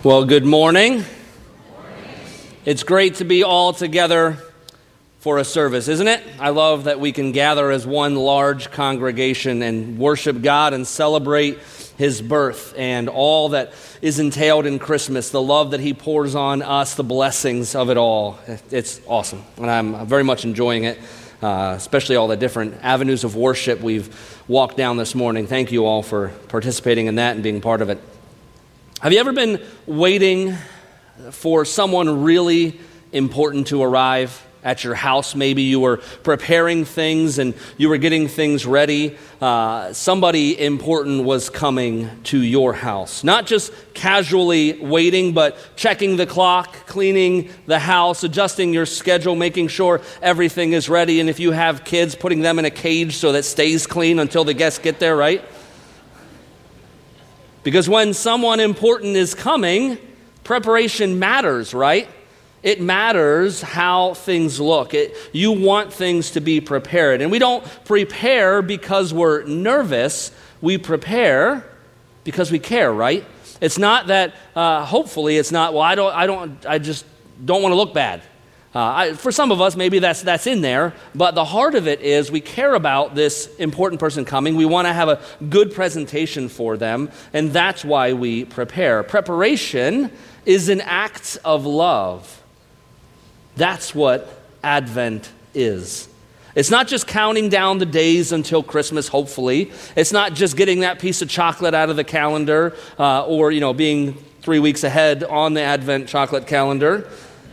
Well, good morning. It's great to be all together for a service, isn't it? I love that we can gather as one large congregation and worship God and celebrate His birth and all that is entailed in Christmas, the love that He pours on us, the blessings of it all. It's awesome, and I'm very much enjoying it, especially all the different avenues of worship we've walked down this morning. Thank you all for participating in that and being part of it. Have you ever been waiting for someone really important to arrive at your house? Maybe you were preparing things and you were getting things ready. Somebody important was coming to your house. Not just casually waiting, but checking the clock, cleaning the house, adjusting your schedule, making sure everything is ready. And if you have kids, putting them in a cage so that stays clean until the guests get there, right? Because when someone important is coming, preparation matters, right? It matters how things look. You want things to be prepared. And we don't prepare because we're nervous. We prepare because we care, right? It's not that, hopefully it's not, well, I just don't want to look bad. For some of us, maybe that's in there, but the heart of it is we care about this important person coming. We want to have a good presentation for them, and that's why we prepare. Preparation is an act of love. That's what Advent is. It's not just counting down the days until Christmas, hopefully. It's not just getting that piece of chocolate out of the calendar or being 3 weeks ahead on the Advent chocolate calendar.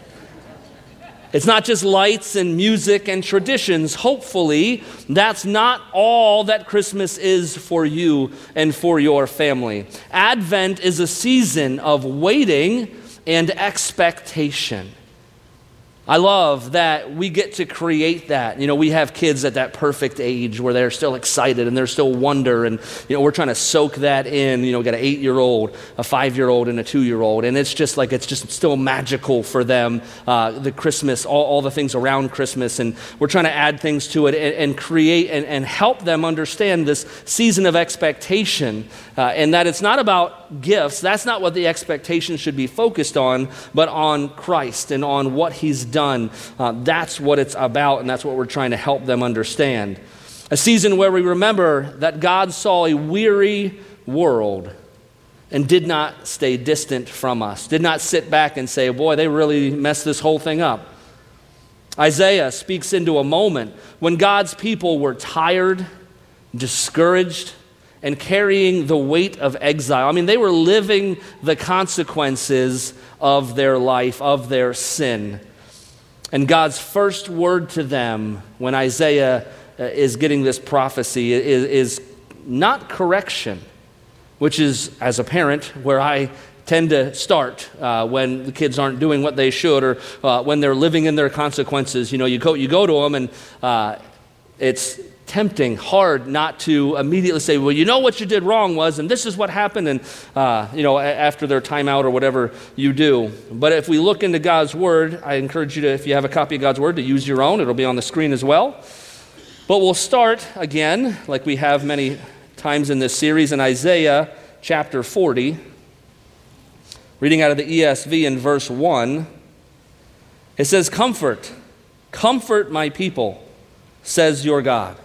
It's not just lights and music and traditions. Hopefully, that's not all that Christmas is for you and for your family. Advent is a season of waiting and expectation. I love that we get to create that. We have kids at that perfect age where they're still excited and there's still wonder, and we're trying to soak that in. We got an 8-year-old, a 5-year-old, and a 2-year-old, and it's just still magical for them. The Christmas, all the things around Christmas, and we're trying to add things to it and create and help them understand this season of expectation, and that it's not about gifts. That's not what the expectation should be focused on, but on Christ and on what He's done. That's what it's about, and that's what we're trying to help them understand. A season where we remember that God saw a weary world and did not stay distant from us, did not sit back and say, boy, they really messed this whole thing up. Isaiah speaks into a moment when God's people were tired, discouraged, and carrying the weight of exile. They were living the consequences of their life, of their sin. And God's first word to them when Isaiah is getting this prophecy is not correction, which is, as a parent, where I tend to start when the kids aren't doing what they should, or when they're living in their consequences. You go to them, and it's tempting, hard not to immediately say, well, what you did wrong was, and this is what happened, and after their timeout or whatever you do. But if we look into God's Word, I encourage you to, if you have a copy of God's Word, to use your own. It'll be on the screen as well. But we'll start again, like we have many times in this series, in Isaiah chapter 40, reading out of the ESV in verse 1. It says, comfort my people, says your God.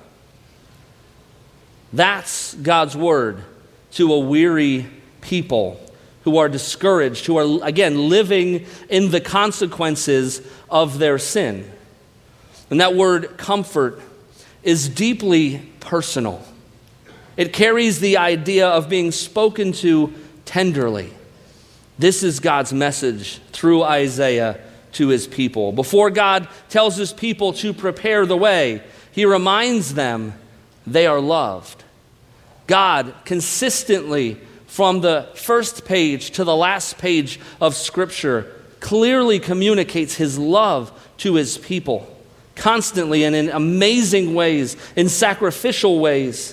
That's God's word to a weary people who are discouraged, who are, again, living in the consequences of their sin. And that word comfort is deeply personal. It carries the idea of being spoken to tenderly. This is God's message through Isaiah to His people. Before God tells His people to prepare the way, He reminds them they are loved. God consistently, from the first page to the last page of Scripture, clearly communicates His love to His people, constantly and in amazing ways, in sacrificial ways.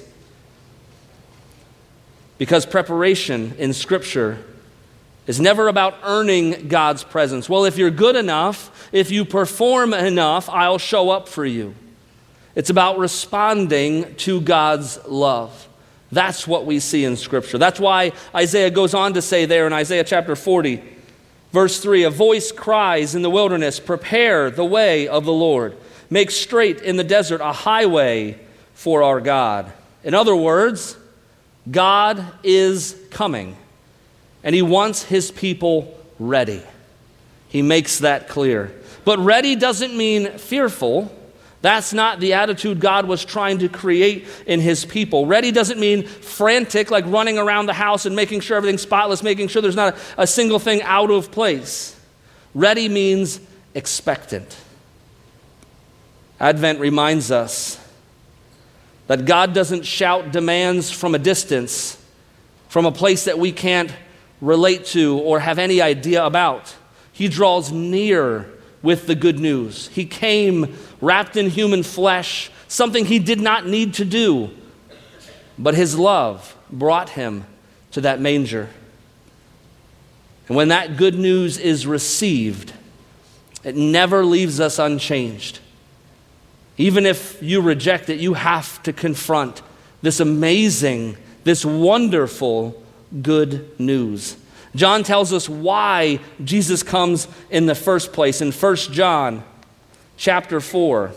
Because preparation in Scripture is never about earning God's presence. Well, if you're good enough, if you perform enough, I'll show up for you. It's about responding to God's love. That's what we see in Scripture. That's why Isaiah goes on to say there in Isaiah chapter 40, verse 3, a voice cries in the wilderness, prepare the way of the Lord. Make straight in the desert a highway for our God. In other words, God is coming, and he wants his people ready. He makes that clear. But ready doesn't mean fearful. That's not the attitude God was trying to create in his people. Ready doesn't mean frantic, like running around the house and making sure everything's spotless, making sure there's not a single thing out of place. Ready means expectant. Advent reminds us that God doesn't shout demands from a distance, from a place that we can't relate to or have any idea about. He draws near with the good news. He came wrapped in human flesh, something he did not need to do, but his love brought him to that manger. And when that good news is received, it never leaves us unchanged. Even if you reject it, you have to confront this amazing, this wonderful good news. John tells us why Jesus comes in the first place in 1 John chapter 4,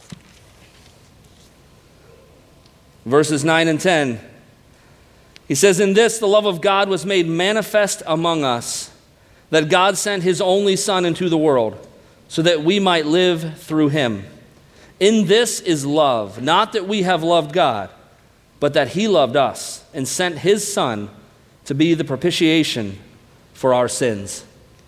verses 9 and 10. He says, in this the love of God was made manifest among us, that God sent his only Son into the world, so that we might live through him. In this is love, not that we have loved God, but that he loved us and sent his Son to be the propitiation for our sins.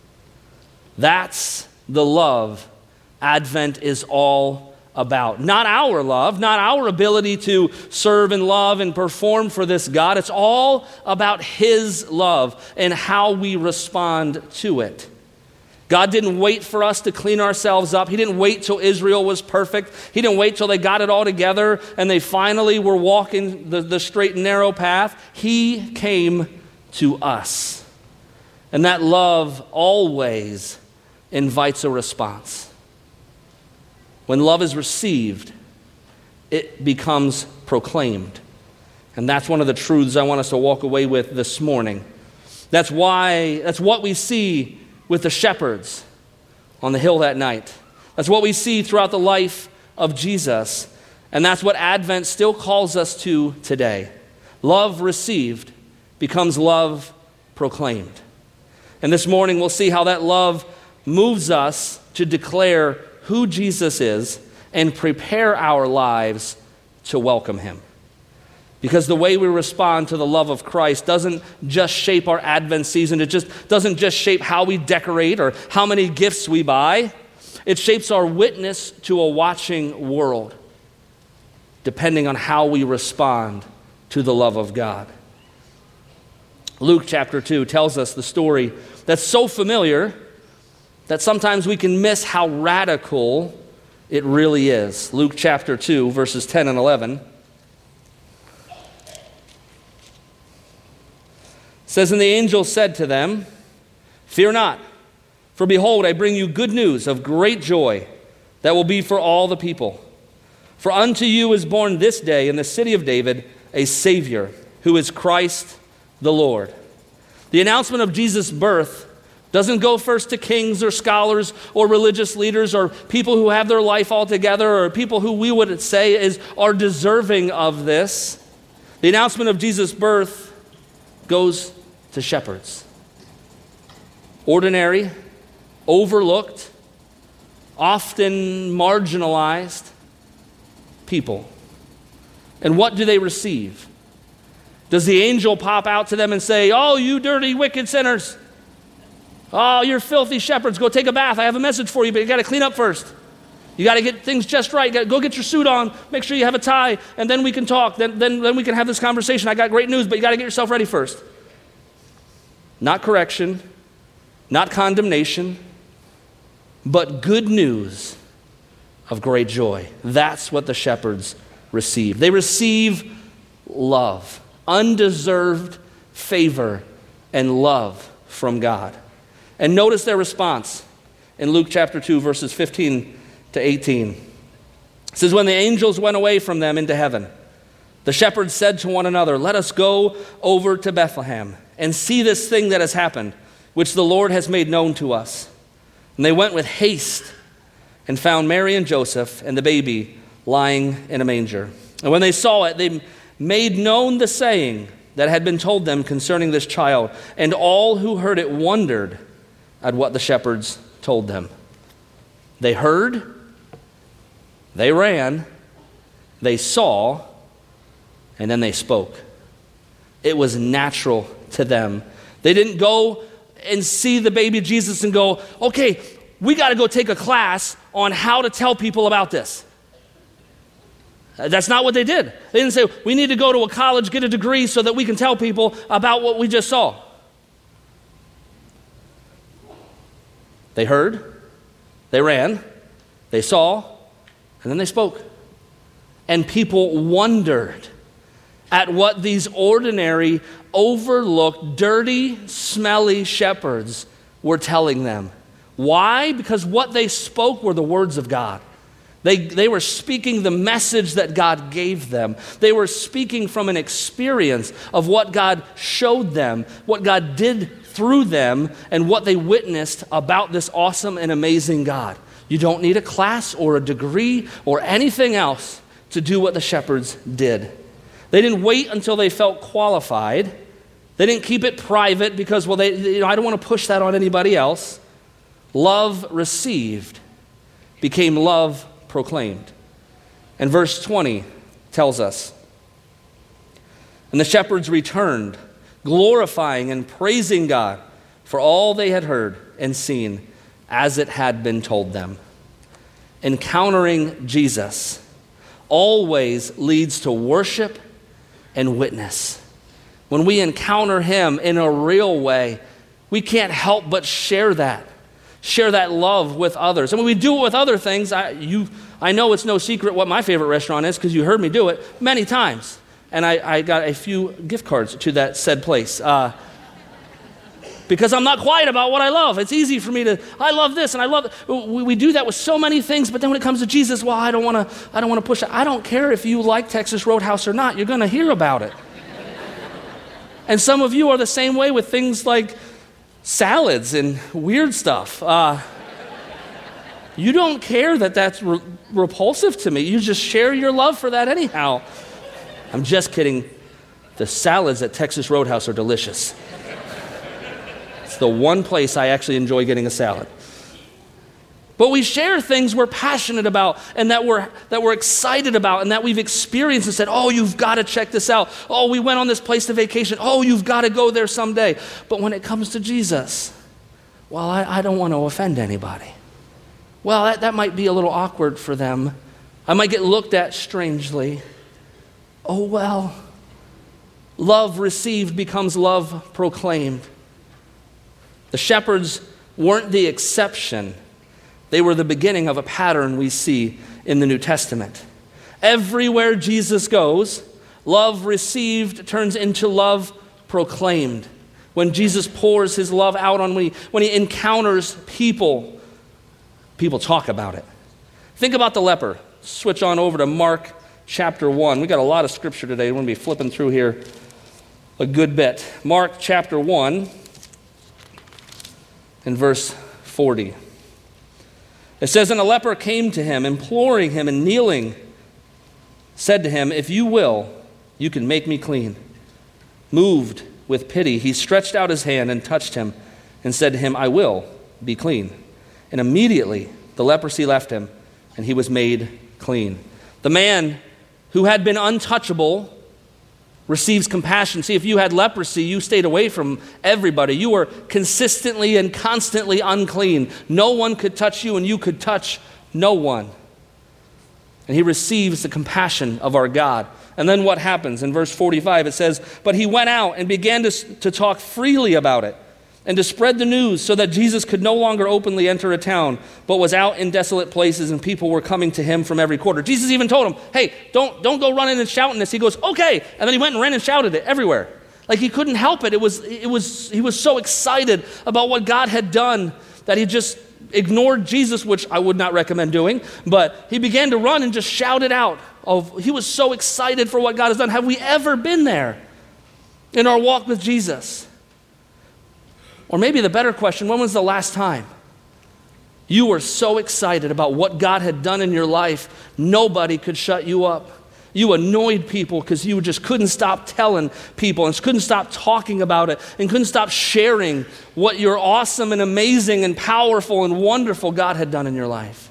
That's the love Advent is all about. Not our love, not our ability to serve and love and perform for this God. It's all about his love and how we respond to it. God didn't wait for us to clean ourselves up. He didn't wait till Israel was perfect. He didn't wait till they got it all together and they finally were walking the straight and narrow path. He came to us. And that love always invites a response. When love is received, it becomes proclaimed. And that's one of the truths I want us to walk away with this morning. That's what we see with the shepherds on the hill that night. That's what we see throughout the life of Jesus. And that's what Advent still calls us to today. Love received becomes love proclaimed. And this morning we'll see how that love moves us to declare who Jesus is and prepare our lives to welcome him. Because the way we respond to the love of Christ doesn't just shape our Advent season. It just doesn't just shape how we decorate or how many gifts we buy. It shapes our witness to a watching world, depending on how we respond to the love of God. Luke chapter 2 tells us the story that's so familiar that sometimes we can miss how radical it really is. Luke chapter 2, verses 10 and 11. Says, and the angel said to them, fear not, for behold, I bring you good news of great joy that will be for all the people. For unto you is born this day in the city of David a Savior, who is Christ the Lord. The announcement of Jesus' birth doesn't go first to kings or scholars or religious leaders or people who have their life all together or people who we would say are deserving of this. The announcement of Jesus' birth goes to shepherds. Ordinary, overlooked, often marginalized people. And what do they receive? Does the angel pop out to them and say, oh, you dirty, wicked sinners. Oh, you're filthy shepherds. Go take a bath. I have a message for you, but you got to clean up first. You got to get things just right. Go get your suit on. Make sure you have a tie, and then we can talk. Then we can have this conversation. I got great news, but you got to get yourself ready first. Not correction, not condemnation, but good news of great joy. That's what the shepherds receive. They receive love. Undeserved favor and love from God. And notice their response in Luke chapter 2, verses 15 to 18. It says, when the angels went away from them into heaven, The shepherds said to one another, "Let us go over to Bethlehem and see this thing that has happened, which the Lord has made known to us." And they went with haste and found Mary and Joseph and the baby lying in a manger. And when they saw it, they made known the saying that had been told them concerning this child. And all who heard it wondered at what the shepherds told them. They heard, they ran, they saw, and then they spoke. It was natural to them. They didn't go and see the baby Jesus and go, "Okay, we got to go take a class on how to tell people about this." That's not what they did. They didn't say, "We need to go to a college, get a degree so that we can tell people about what we just saw." They heard, they ran, they saw, and then they spoke. And people wondered at what these ordinary, overlooked, dirty, smelly shepherds were telling them. Why? Because what they spoke were the words of God. They were speaking the message that God gave them. They were speaking from an experience of what God showed them, what God did through them, and what they witnessed about this awesome and amazing God. You don't need a class or a degree or anything else to do what the shepherds did. They didn't wait until they felt qualified. They didn't keep it private because, I don't want to push that on anybody else. Love received became love proclaimed. And verse 20 tells us, "And the shepherds returned, glorifying and praising God for all they had heard and seen as it had been told them." Encountering Jesus always leads to worship and witness. When we encounter him in a real way, we can't help but share that love with others. And when we do it with other things, I know it's no secret what my favorite restaurant is because you heard me do it many times. And I got a few gift cards to that said place. Because I'm not quiet about what I love. It's easy for me I love this and I love it. We do that with so many things, but then when it comes to Jesus, I don't want to push it. I don't care if you like Texas Roadhouse or not. You're going to hear about it. And some of you are the same way with things like salads and weird stuff. You don't care that that's repulsive to me. You just share your love for that anyhow. I'm just kidding. The salads at Texas Roadhouse are delicious. It's the one place I actually enjoy getting a salad. But we share things we're passionate about and that we're excited about and that we've experienced and said, "Oh, you've got to check this out. Oh, we went on this place to vacation. Oh, you've got to go there someday." But when it comes to Jesus, I don't want to offend anybody. That might be a little awkward for them. I might get looked at strangely. Love received becomes love proclaimed. The shepherds weren't the exception. They were the beginning of a pattern we see in the New Testament. Everywhere Jesus goes, love received turns into love proclaimed. When Jesus pours his love out when he encounters people talk about it. Think about the leper. Switch on over to Mark chapter 1. We got a lot of scripture today. We're going to be flipping through here a good bit. Mark chapter 1 and verse 40. It says, "And a leper came to him, imploring him and kneeling, said to him, 'If you will, you can make me clean.' Moved with pity, he stretched out his hand and touched him and said to him, 'I will be clean.' And immediately the leprosy left him and he was made clean." The man who had been untouchable receives compassion. See, if you had leprosy, you stayed away from everybody. You were consistently and constantly unclean. No one could touch you and you could touch no one. And he receives the compassion of our God. And then what happens? In verse 45 it says, "But he went out and began to talk freely about it and to spread the news so that Jesus could no longer openly enter a town, but was out in desolate places and people were coming to him from every quarter." Jesus even told him, "Hey, don't go running and shouting this." He goes, "Okay." And then he went and ran and shouted it everywhere. Like he couldn't help it. He was so excited about what God had done that he just ignored Jesus, which I would not recommend doing, but he began to run and just shout it out. He was so excited for what God has done. Have we ever been there in our walk with Jesus? Or maybe the better question, when was the last time you were so excited about what God had done in your life, nobody could shut you up? You annoyed people because you just couldn't stop telling people and couldn't stop talking about it and couldn't stop sharing what your awesome and amazing and powerful and wonderful God had done in your life.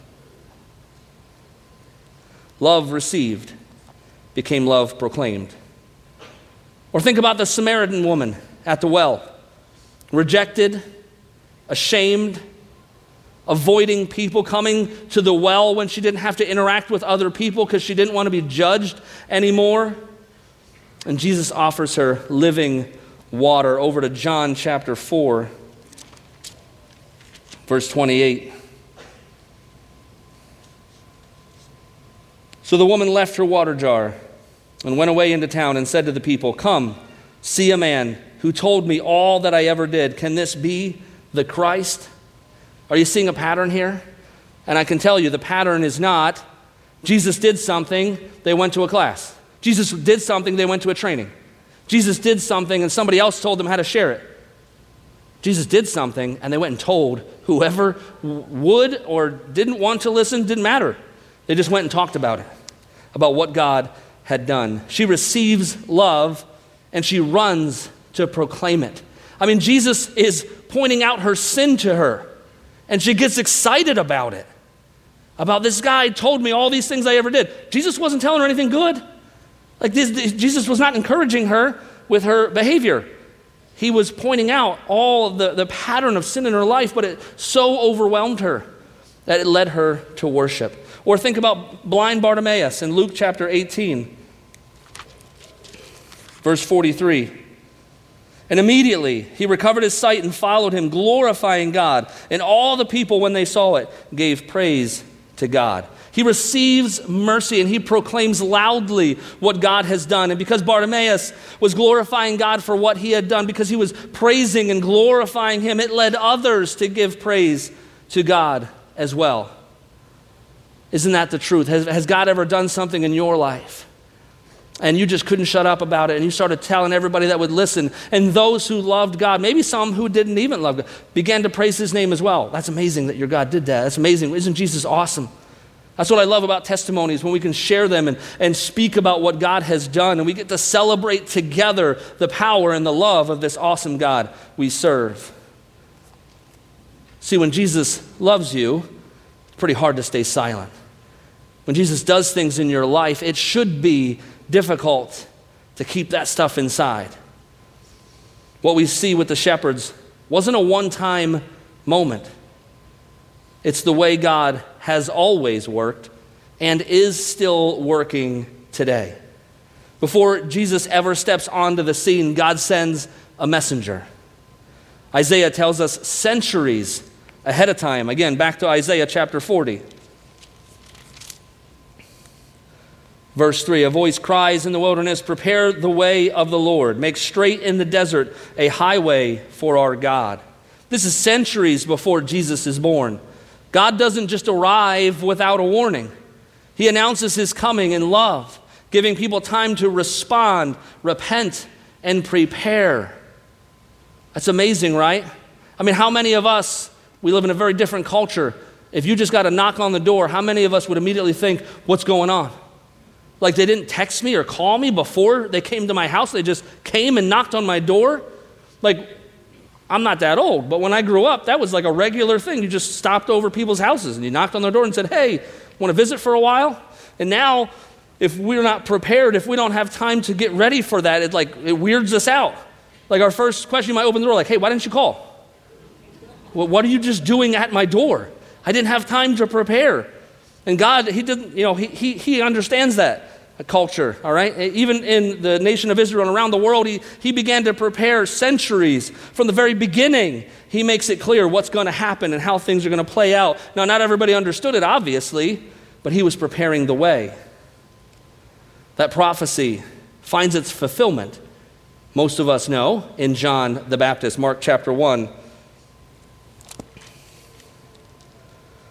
Love received became love proclaimed. Or think about the Samaritan woman at the well, rejected, ashamed, avoiding people coming to the well when she didn't have to interact with other people because she didn't want to be judged anymore. And Jesus offers her living water. Over to John chapter 4, verse 28. So the woman left her water jar and went away into town and said to the people, "Come, see a man who told me all that I ever did. Can this be the Christ?" Are you seeing a pattern here? And I can tell you the pattern is not Jesus did something, they went to a class. Jesus did something, they went to a training. Jesus did something and somebody else told them how to share it. Jesus did something and they went and told whoever would or didn't want to listen, didn't matter. They just went and talked about it, about what God had done. She receives love and she runs to proclaim it. I mean, Jesus is pointing out her sin to her. And she gets excited about it. About this guy told me all these things I ever did. Jesus wasn't telling her anything good. Jesus was not encouraging her with her behavior. He was pointing out all the pattern of sin in her life, but it so overwhelmed her that it led her to worship. Or think about blind Bartimaeus in Luke chapter 18, verse 43. And immediately he recovered his sight and followed him, glorifying God. And all the people, when they saw it, gave praise to God. He receives mercy and he proclaims loudly what God has done. And because Bartimaeus was glorifying God for what he had done, because he was praising and glorifying him, it led others to give praise to God as well. Isn't that the truth? Has God ever done something in your life? And you just couldn't shut up about it, and you started telling everybody that would listen. And those who loved God, maybe some who didn't even love God, began to praise his name as well. That's amazing that your God did that. That's amazing. Isn't Jesus awesome? That's what I love about testimonies, when we can share them and speak about what God has done, and we get to celebrate together the power and the love of this awesome God we serve. See, when Jesus loves you, it's pretty hard to stay silent. When Jesus does things in your life, it should be difficult to keep that stuff inside. What we see with the shepherds wasn't a one-time moment. It's the way God has always worked and is still working today. Before Jesus ever steps onto the scene, God sends a messenger. Isaiah tells us centuries ahead of time. Again, back to Isaiah chapter 40. Verse 3, a voice cries in the wilderness, "Prepare the way of the Lord. Make straight in the desert a highway for our God." This is centuries before Jesus is born. God doesn't just arrive without a warning. He announces his coming in love, giving people time to respond, repent, and prepare. That's amazing, right? I mean, how many of us, we live in a very different culture. If you just got a knock on the door, how many of us would immediately think, what's going on? Like they didn't text me or call me before they came to my house. They just came and knocked on my door. Like, I'm not that old, but when I grew up, that was like a regular thing. You just stopped over people's houses and you knocked on their door and said, "Hey, want to visit for a while?" And now, if we're not prepared, if we don't have time to get ready for that, it weirds us out. Like our first question, you might open the door like, "Hey, why didn't you call? Well, what are you just doing at my door? I didn't have time to prepare." And God, he didn't, he understands that culture, all right? Even in the nation of Israel and around the world, he began to prepare centuries from the very beginning. He makes it clear what's going to happen and how things are going to play out. Now, not everybody understood it, obviously, but he was preparing the way. That prophecy finds its fulfillment, most of us know, in John the Baptist, Mark chapter 1.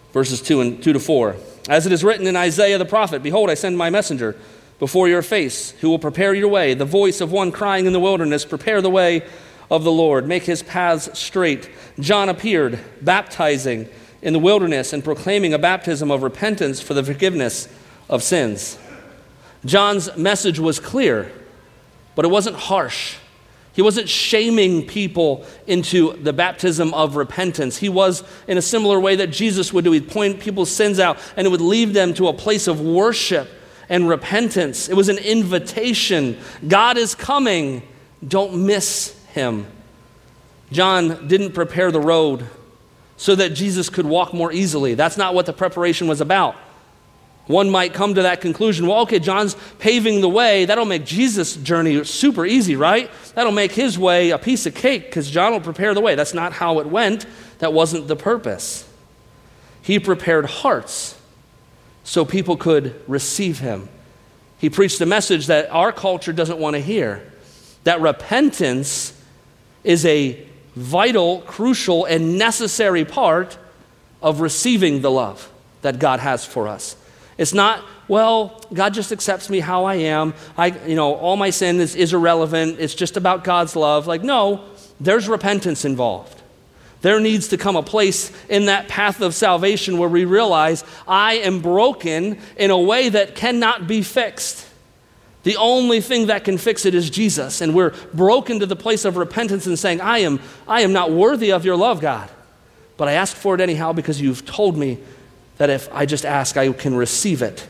Verses 2 to 4. As it is written in Isaiah the prophet, behold, I send my messenger before your face, who will prepare your way. The voice of one crying in the wilderness, prepare the way of the Lord, make his paths straight. John appeared, baptizing in the wilderness and proclaiming a baptism of repentance for the forgiveness of sins. John's message was clear, but it wasn't harsh. He wasn't shaming people into the baptism of repentance. He was in a similar way that Jesus would do. He'd point people's sins out, and it would lead them to a place of worship and repentance. It was an invitation. God is coming. Don't miss him. John didn't prepare the road so that Jesus could walk more easily. That's not what the preparation was about. One might come to that conclusion, well, okay, John's paving the way. That'll make Jesus' journey super easy, right? That'll make his way a piece of cake because John will prepare the way. That's not how it went. That wasn't the purpose. He prepared hearts so people could receive him. He preached a message that our culture doesn't want to hear, that repentance is a vital, crucial, and necessary part of receiving the love that God has for us. It's not, well, God just accepts me how I am. All my sin is irrelevant. It's just about God's love. Like, no, there's repentance involved. There needs to come a place in that path of salvation where we realize I am broken in a way that cannot be fixed. The only thing that can fix it is Jesus. And we're broken to the place of repentance and saying, I am not worthy of your love, God. But I ask for it anyhow because you've told me that if I just ask, I can receive it.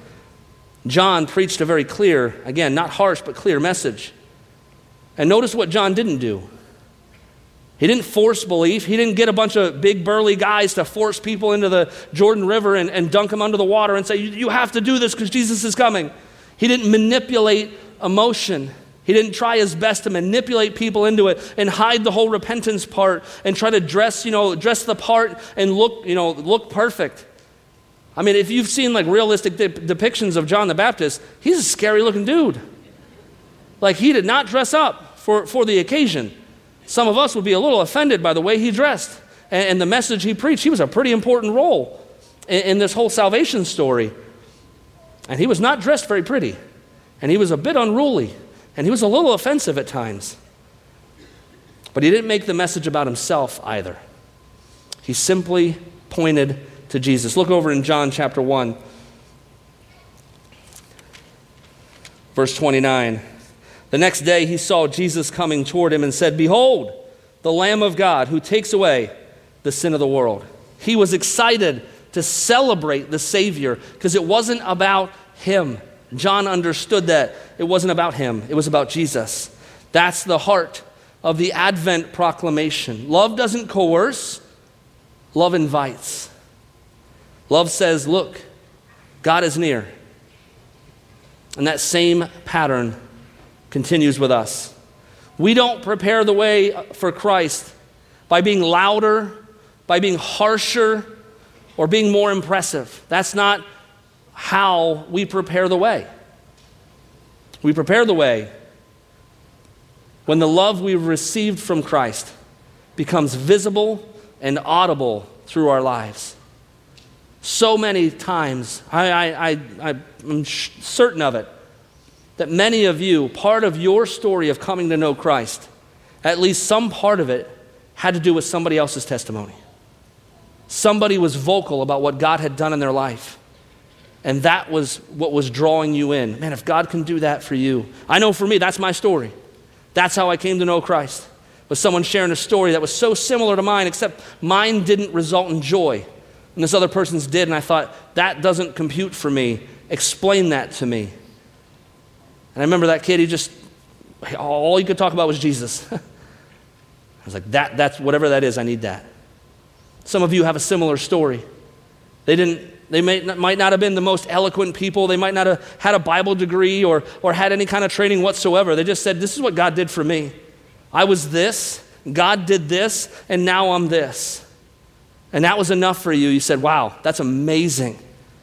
John preached a very clear, again, not harsh, but clear message. And notice what John didn't do. He didn't force belief. He didn't get a bunch of big burly guys to force people into the Jordan River and dunk them under the water and say, you have to do this because Jesus is coming. He didn't manipulate emotion. He didn't try his best to manipulate people into it and hide the whole repentance part and try to dress the part and look perfect. I mean, if you've seen like realistic depictions of John the Baptist, he's a scary looking dude. Like he did not dress up for the occasion. Some of us would be a little offended by the way he dressed and the message he preached. He was a pretty important role in this whole salvation story. And he was not dressed very pretty. And he was a bit unruly. And he was a little offensive at times. But he didn't make the message about himself either. He simply pointed to Jesus. Look over in John chapter 1, verse 29. The next day he saw Jesus coming toward him and said, behold, the Lamb of God who takes away the sin of the world. He was excited to celebrate the Savior because it wasn't about him. John understood that it wasn't about him. It was about Jesus. That's the heart of the Advent proclamation. Love doesn't coerce. Love invites. Love says, look, God is near. And that same pattern continues with us. We don't prepare the way for Christ by being louder, by being harsher, or being more impressive. That's not how we prepare the way. We prepare the way when the love we've received from Christ becomes visible and audible through our lives. So many times, I'm certain of it, that many of you, part of your story of coming to know Christ, at least some part of it, had to do with somebody else's testimony. Somebody was vocal about what God had done in their life. And that was what was drawing you in. Man, if God can do that for you. I know for me, that's my story. That's how I came to know Christ. Was someone sharing a story that was so similar to mine, except mine didn't result in joy. And this other person's did, and I thought, that doesn't compute for me. Explain that to me. And I remember that kid, all he could talk about was Jesus. I was like, that's whatever that is, I need that. Some of you have a similar story. They might not have been the most eloquent people. They might not have had a Bible degree or had any kind of training whatsoever. They just said, this is what God did for me. I was this, God did this, and now I'm this. And that was enough for you. You said, wow, that's amazing.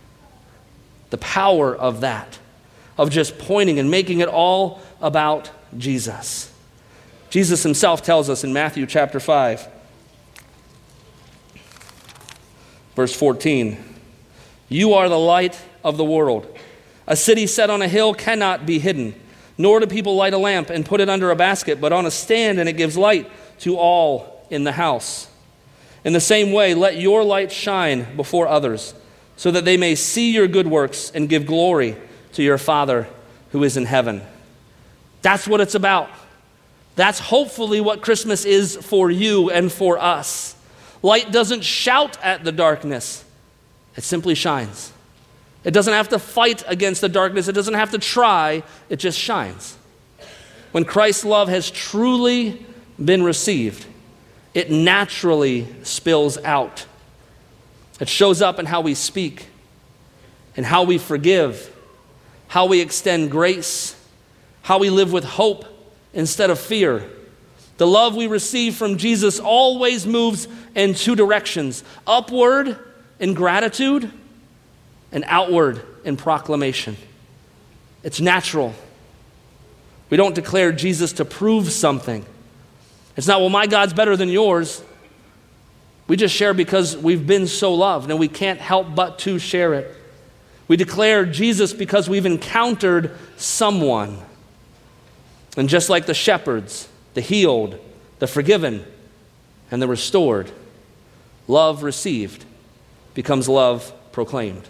The power of that, of just pointing and making it all about Jesus. Jesus himself tells us in Matthew chapter 5, Verse 14, you are the light of the world. A city set on a hill cannot be hidden, nor do people light a lamp and put it under a basket, but on a stand, and it gives light to all in the house. In the same way, let your light shine before others, so that they may see your good works and give glory to your Father who is in heaven. That's what it's about. That's hopefully what Christmas is for you and for us. Light doesn't shout at the darkness. It simply shines. It doesn't have to fight against the darkness. It doesn't have to try. It just shines. When Christ's love has truly been received, it naturally spills out. It shows up in how we speak, in how we forgive, how we extend grace, how we live with hope instead of fear. The love we receive from Jesus always moves in two directions: upward in gratitude and outward in proclamation. It's natural. We don't declare Jesus to prove something. It's not, well, my God's better than yours. We just share because we've been so loved and we can't help but to share it. We declare Jesus because we've encountered someone. And just like the shepherds, the healed, the forgiven, and the restored, love received becomes love proclaimed.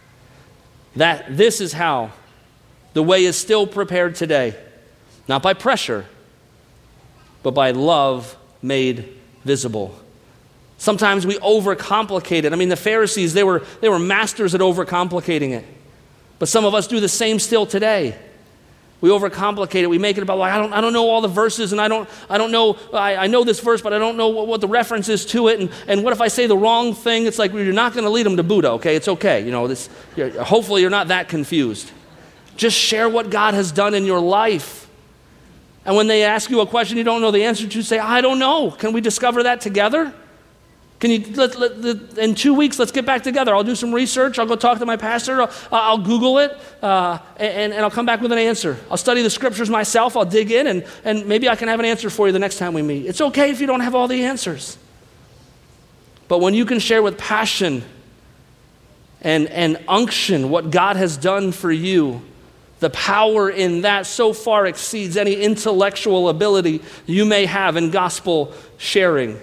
This is how the way is still prepared today, not by pressure, but by love made visible. Sometimes we overcomplicate it. I mean, the Pharisees, they were masters at overcomplicating it. But some of us do the same still today. We overcomplicate it. We make it about, like, I don't know all the verses, and I know this verse, but I don't know what the reference is to it. And what if I say the wrong thing? It's like, well, you're not going to lead them to Buddha, okay? It's okay. Hopefully you're not that confused. Just share what God has done in your life. And when they ask you a question you don't know the answer to, say, I don't know. Can we discover that together? Can you, in 2 weeks, let's get back together. I'll do some research. I'll go talk to my pastor. I'll Google it, and I'll come back with an answer. I'll study the scriptures myself. I'll dig in, and maybe I can have an answer for you the next time we meet. It's okay if you don't have all the answers. But when you can share with passion and unction what God has done for you, the power in that so far exceeds any intellectual ability you may have in gospel sharing.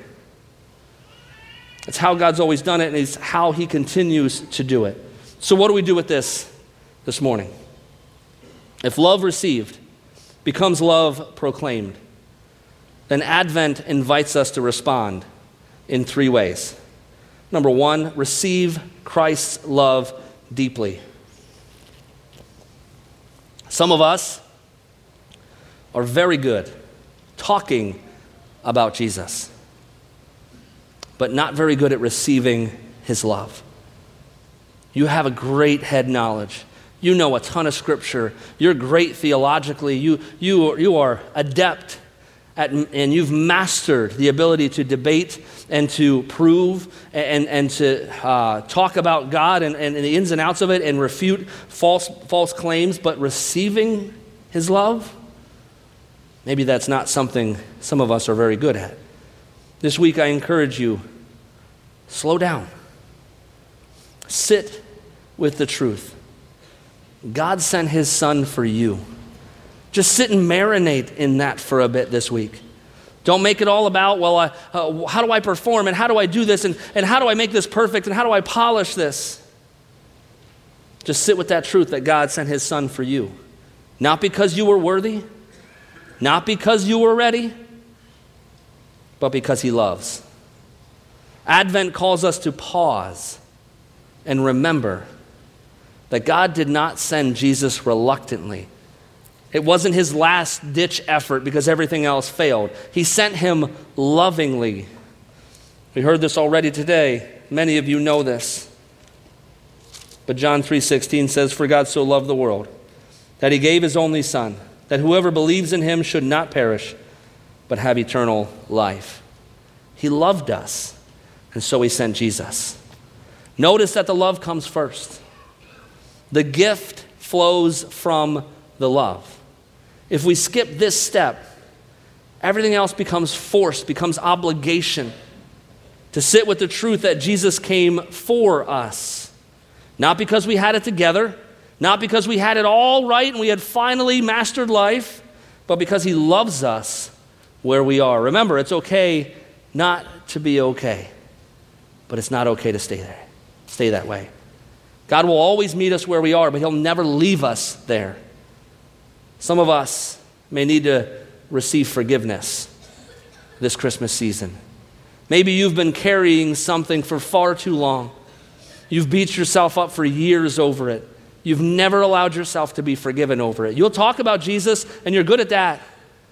It's how God's always done it, and it's how he continues to do it. So what do we do with this morning? If love received becomes love proclaimed, then Advent invites us to respond in 3 ways. Number 1, receive Christ's love deeply. Some of us are very good talking about Jesus, but not very good at receiving his love. You have a great head knowledge. You know a ton of scripture. You're great theologically. You are adept at, and you've mastered the ability to debate and to prove and to talk about God and the ins and outs of it and refute false claims, but receiving his love, maybe that's not something some of us are very good at. This week I encourage you, slow down. Sit with the truth. God sent his son for you. Just sit and marinate in that for a bit this week. Don't make it all about, how do I perform, and how do I do this, and how do I make this perfect, and how do I polish this? Just sit with that truth that God sent his son for you. Not because you were worthy, not because you were ready, but because he loves. Advent calls us to pause and remember that God did not send Jesus reluctantly. It wasn't his last-ditch effort because everything else failed. He sent him lovingly. We heard this already today. Many of you know this. But John 3:16 says, "For God so loved the world, that he gave his only Son, that whoever believes in him should not perish, but have eternal life." He loved us, and so he sent Jesus. Notice that the love comes first. The gift flows from the love. If we skip this step, everything else becomes forced, becomes obligation. to sit with the truth that Jesus came for us. Not because we had it together, not because we had it all right and we had finally mastered life, but because he loves us where we are. Remember, it's okay not to be okay, but it's not okay to stay that way. God will always meet us where we are, but he'll never leave us there. Some of us may need to receive forgiveness this Christmas season. Maybe you've been carrying something for far too long. You've beat yourself up for years over it. You've never allowed yourself to be forgiven over it. You'll talk about Jesus, and you're good at that.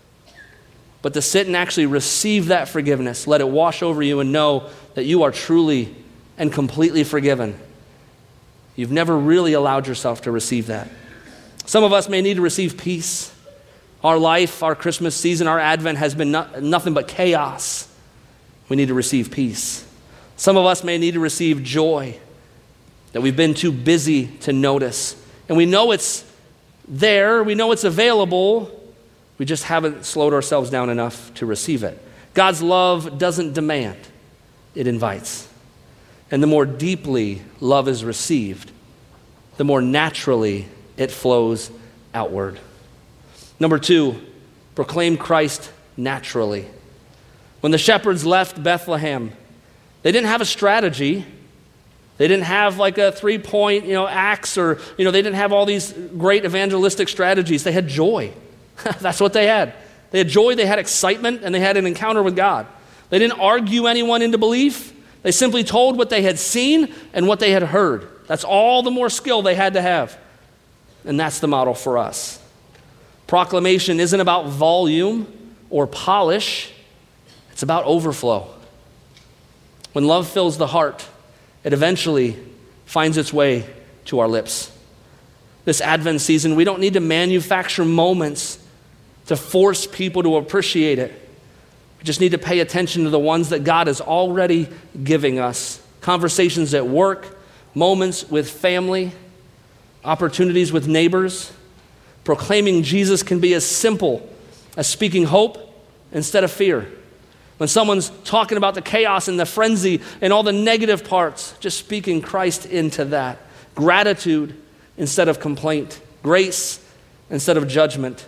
But to sit and actually receive that forgiveness, let it wash over you and know that you are truly and completely forgiven. You've never really allowed yourself to receive that. Some of us may need to receive peace. Our life, our Christmas season, our Advent has been nothing but chaos. We need to receive peace. Some of us may need to receive joy that we've been too busy to notice. And we know it's there, we know it's available, we just haven't slowed ourselves down enough to receive it. God's love doesn't demand, it invites. And the more deeply love is received, the more naturally it flows outward. Number 2, proclaim Christ naturally. When the shepherds left Bethlehem, they didn't have a strategy. They didn't have like a 3-point, acts, or, they didn't have all these great evangelistic strategies. They had joy. That's what they had. They had joy, they had excitement, and they had an encounter with God. They didn't argue anyone into belief. They simply told what they had seen and what they had heard. That's all the more skill they had to have. And that's the model for us. Proclamation isn't about volume or polish. It's about overflow. When love fills the heart, it eventually finds its way to our lips. This Advent season, we don't need to manufacture moments to force people to appreciate it. We just need to pay attention to the ones that God is already giving us. Conversations at work, moments with family, opportunities with neighbors. Proclaiming Jesus can be as simple as speaking hope instead of fear. When someone's talking about the chaos and the frenzy and all the negative parts, just speaking Christ into that. Gratitude instead of complaint. Grace instead of judgment.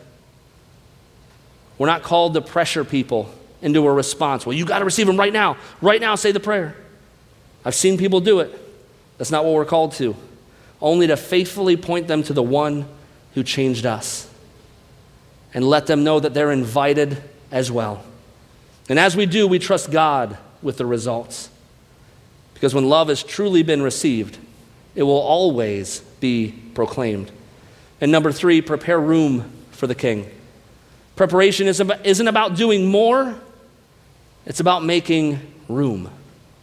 We're not called to pressure people into a response. Well, you got to receive them right now. Right now, say the prayer. I've seen people do it. That's not what we're called to. Only to faithfully point them to the one who changed us. And let them know that they're invited as well. And as we do, we trust God with the results. Because when love has truly been received, it will always be proclaimed. And number 3, prepare room for the King. Preparation isn't about doing more. It's about making room.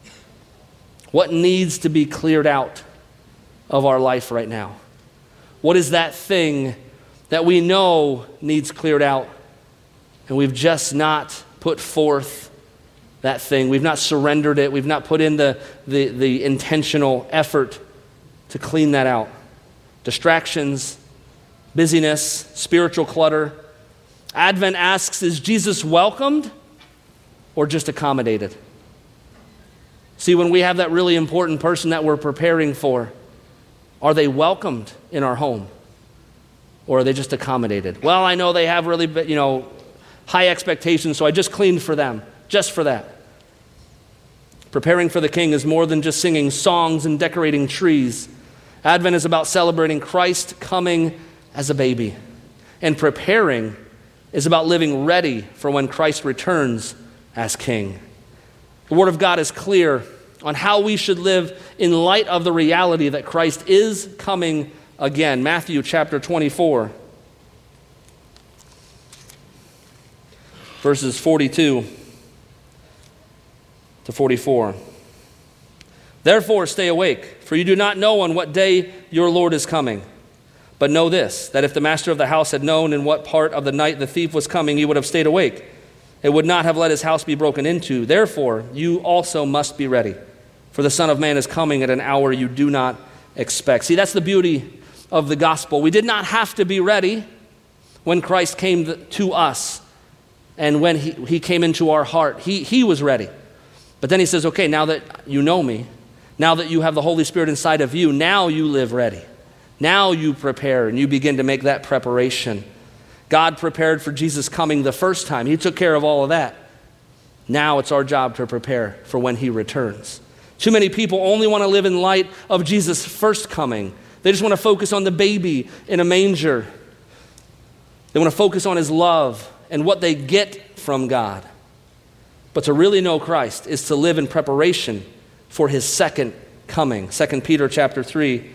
What needs to be cleared out of our life right now? What is that thing that we know needs cleared out and we've just not put forth that thing? We've not surrendered it. We've not put in the intentional effort to clean that out. Distractions, busyness, spiritual clutter. Advent asks, is Jesus welcomed or just accommodated? See, when we have that really important person that we're preparing for, are they welcomed in our home? Or are they just accommodated? Well, I know they have really, high expectations, so I just cleaned for them, just for that. Preparing for the King is more than just singing songs and decorating trees. Advent is about celebrating Christ coming as a baby. And preparing is about living ready for when Christ returns as King. The Word of God is clear on how we should live in light of the reality that Christ is coming again. Matthew chapter 24, verses 42 to 44. Therefore stay awake, for you do not know on what day your Lord is coming. But know this, that if the master of the house had known in what part of the night the thief was coming, he would have stayed awake. It would not have let his house be broken into. Therefore, you also must be ready, for the Son of Man is coming at an hour you do not expect. See, that's the beauty of the gospel. We did not have to be ready when Christ came to us and when he came into our heart. He was ready. But then he says, okay, now that you know me, now that you have the Holy Spirit inside of you, now you live ready. Now you prepare and you begin to make that preparation. God prepared for Jesus coming the first time. He took care of all of that. Now it's our job to prepare for when he returns. Too many people only want to live in light of Jesus' first coming. They just want to focus on the baby in a manger. They want to focus on his love and what they get from God. But to really know Christ is to live in preparation for his second coming. 2 Peter chapter 3,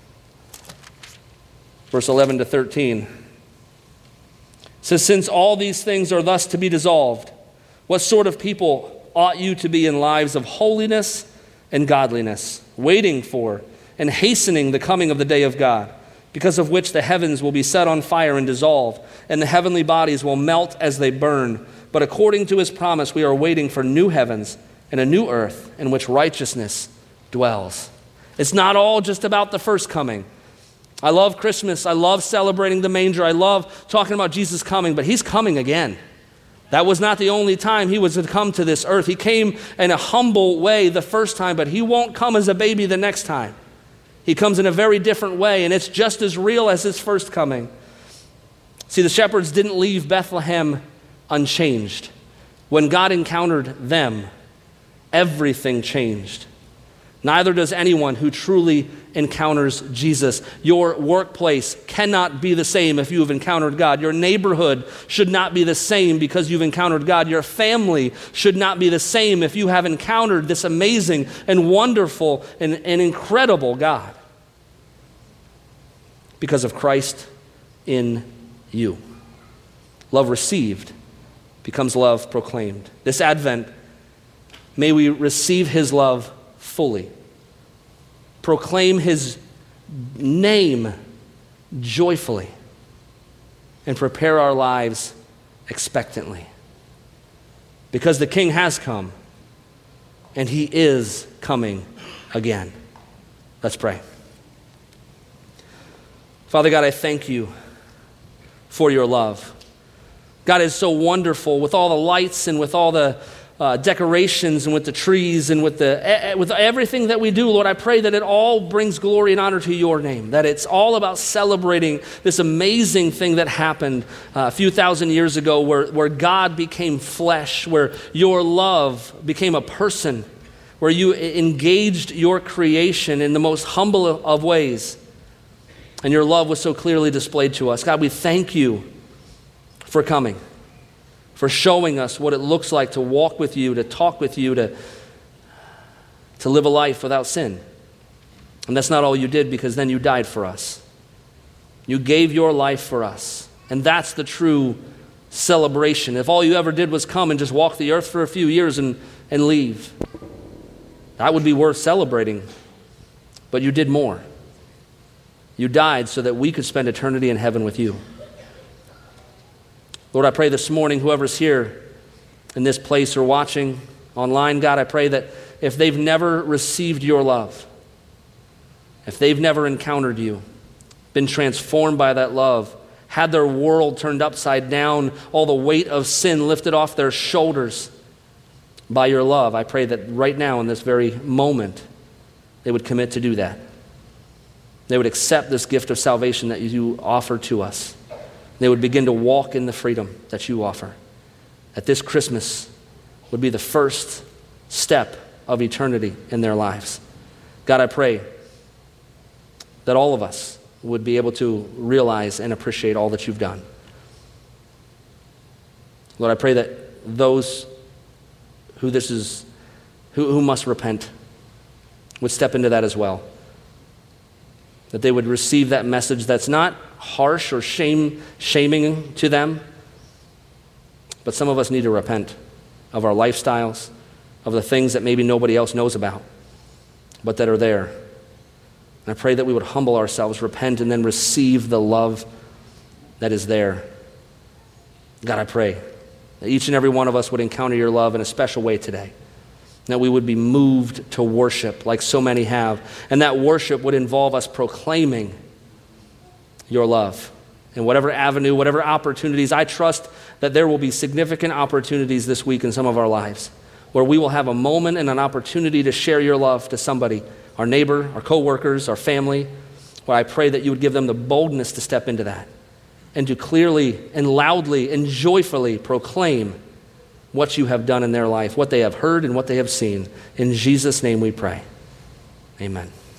verse 11 to 13. It says, since all these things are thus to be dissolved, what sort of people ought you to be in lives of holiness and godliness, waiting for and hastening the coming of the day of God, because of which the heavens will be set on fire and dissolved, and the heavenly bodies will melt as they burn. But according to his promise, we are waiting for new heavens and a new earth in which righteousness dwells. It's not all just about the first coming. I love Christmas. I love celebrating the manger. I love talking about Jesus coming, but he's coming again. That was not the only time he was to come to this earth. He came in a humble way the first time, but he won't come as a baby the next time. He comes in a very different way, and it's just as real as his first coming. See, the shepherds didn't leave Bethlehem unchanged. When God encountered them, everything changed. Neither does anyone who truly encounters Jesus. Your workplace cannot be the same if you have encountered God. Your neighborhood should not be the same because you've encountered God. Your family should not be the same if you have encountered this amazing and wonderful and incredible God. Because of Christ in you. Love received becomes love proclaimed. This Advent, may we receive his love fully. Proclaim his name joyfully. And prepare our lives expectantly. Because the King has come, and he is coming again. Let's pray. Father God, I thank you for your love. God is so wonderful with all the lights and with all the decorations and with the trees and with everything that we do. Lord, I pray that it all brings glory and honor to your name, that it's all about celebrating this amazing thing that happened a few thousand years ago where God became flesh, where your love became a person, where you engaged your creation in the most humble of ways. And your love was so clearly displayed to us. God, we thank you for coming, for showing us what it looks like to walk with you, to talk with you, to live a life without sin. And that's not all you did, because then you died for us. You gave your life for us. And that's the true celebration. If all you ever did was come and just walk the earth for a few years and leave, that would be worth celebrating. But you did more. You died so that we could spend eternity in heaven with you. Lord, I pray this morning, whoever's here in this place or watching online, God, I pray that if they've never received your love, if they've never encountered you, been transformed by that love, had their world turned upside down, all the weight of sin lifted off their shoulders by your love, I pray that right now in this very moment, they would commit to do that. They would accept this gift of salvation that you offer to us. They would begin to walk in the freedom that you offer. That this Christmas would be the first step of eternity in their lives. God, I pray that all of us would be able to realize and appreciate all that you've done. Lord, I pray that those who must repent would step into that as well. That they would receive that message that's not harsh or shaming to them, but some of us need to repent of our lifestyles, of the things that maybe nobody else knows about, but that are there. And I pray that we would humble ourselves, repent, and then receive the love that is there. God, I pray that each and every one of us would encounter your love in a special way today. That we would be moved to worship like so many have. And that worship would involve us proclaiming your love. In whatever avenue, whatever opportunities, I trust that there will be significant opportunities this week in some of our lives where we will have a moment and an opportunity to share your love to somebody, our neighbor, our coworkers, our family, where I pray that you would give them the boldness to step into that and to clearly and loudly and joyfully proclaim what you have done in their life, what they have heard and what they have seen. In Jesus' name we pray. Amen.